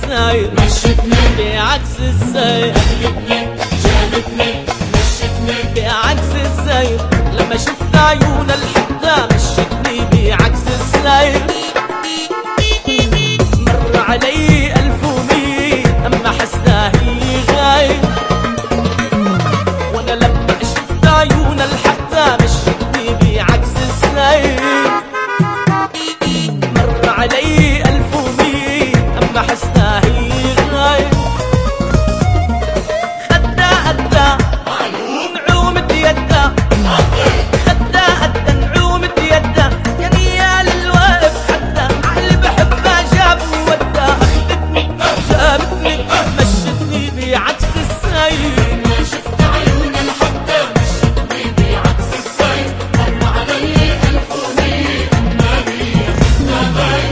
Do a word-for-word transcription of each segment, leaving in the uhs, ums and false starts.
الساير، مشتني بعكس الساير، أخذتني جابتني مشتني بعكس الساير. لما شفت عيون الحتى مشتني بعكس الساير. مر علي ألف ومية أما حسنا هي غاير، وانا لما شفت عيون الحتى مشتني بعكس الساير. مر علي ألف ومية أما حسنا هي غاير. خدا أدى نعومة يدا، خدا أدى نعومة يدا، يا نيال الواقف حتى اللي بحبها جاب ودا. أخذتني جابتني مشتني بعكس الساير. شفت عيون الحتى مشتني بعكس السير. مر علي ألف ومية أما هي حسنا غاير.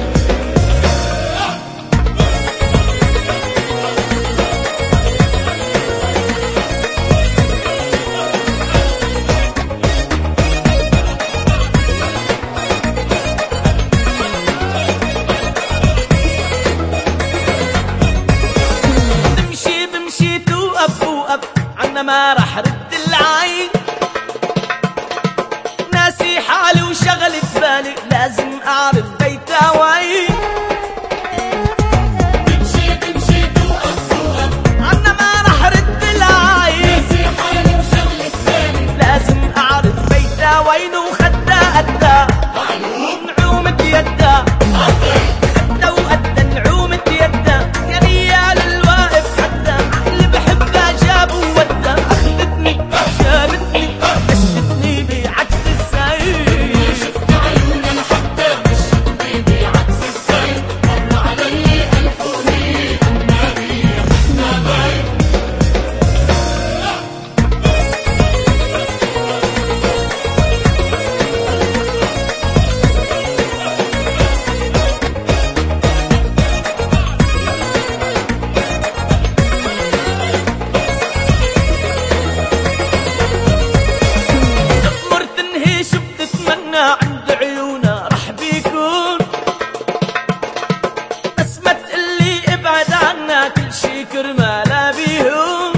بمشي بمشي توقف وقف عنا ما رح رد العين. ناسي حالي وشغلي ببالي لازم اعرف بيتها وين. تمشي تمشي توقف توقف عنا ما رح رد العين. ناسي حالي وشغلة بالي. لازم اعرف بيتها وين. وخدا أدى نعومة يدا، خدا وأدى نعومة يدا، يا ريال الواقف حتى اللي بحبها جاب ودا. أخذتني جابتني مشتني بعكس الساير. شفت عيون الحتى مشتني بعكس السير. مر علي ألف ومية أما هي حسنا غاير. تأمر تنهي شو بتتمنى عند عيونا رح بيكون. بس ما تقلي ابعد عنا كل شي كرمالها بيهون.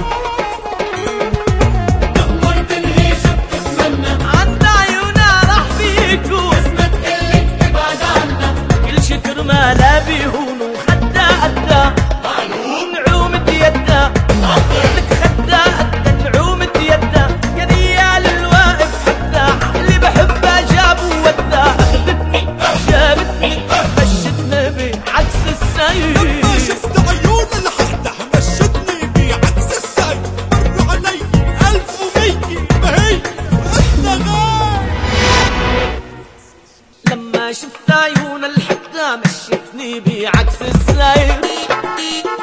تأمر تنهي شو بتتمنى عند عيونا رح بيكون. ما تقلي ابعد عنا. كل شي كرمالها بيهون. وخدا أدى نعومة يدا، لك خدا أدى نعومة يدا، يا ريال الواقف حتى اللي بحبها جاب ودا. أخذتني جابتني مشتنا بعكس الساير. لما شفت عيون الحتى مشتني بعكس الساير. مر علي ألف ومية ما هي حسنا غاير. لما شفت عيون الحتى مشتني بعكس الساير.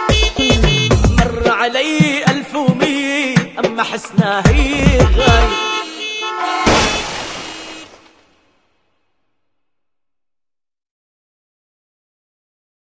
مر علي ألف ومية أما حسنا هي غاير.